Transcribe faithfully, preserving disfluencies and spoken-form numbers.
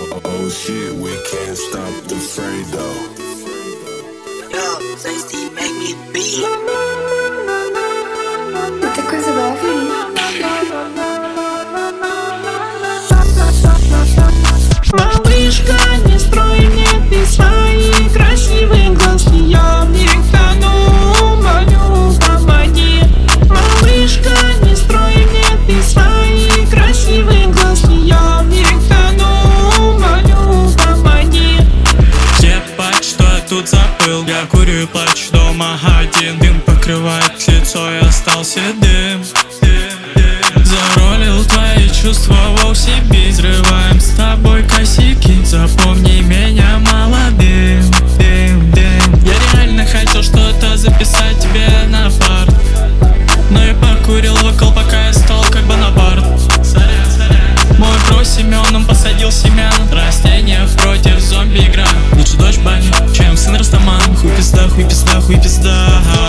Oh shit, we can't stop the fray though. Yo, Tasty, make me beat. Ты такой забавный. Малышка, не строй мне ты свои красивые глазки, я в них тону, молю, помоги. Малышка, не строй мне ты свои красивые глазки, я в них тону, молю, помоги. Ебать, что я тут забыл, я курю и плачу дома один. Дым покрывает лицо, я стал седым. Заролил твои чувства в себе, взрываем с тобой косяки. Запомни меня молодым, дым, дым. Я реально хотел что-то записать тебе на парт, но я покурил вокал, пока я стал как Бонапарт. Мой бро Семеном посадил семян, растения против зомби игра. Лучше дочь бани, чем сын Растаман. Хуй пизда, хуй пизда, хуй пизда.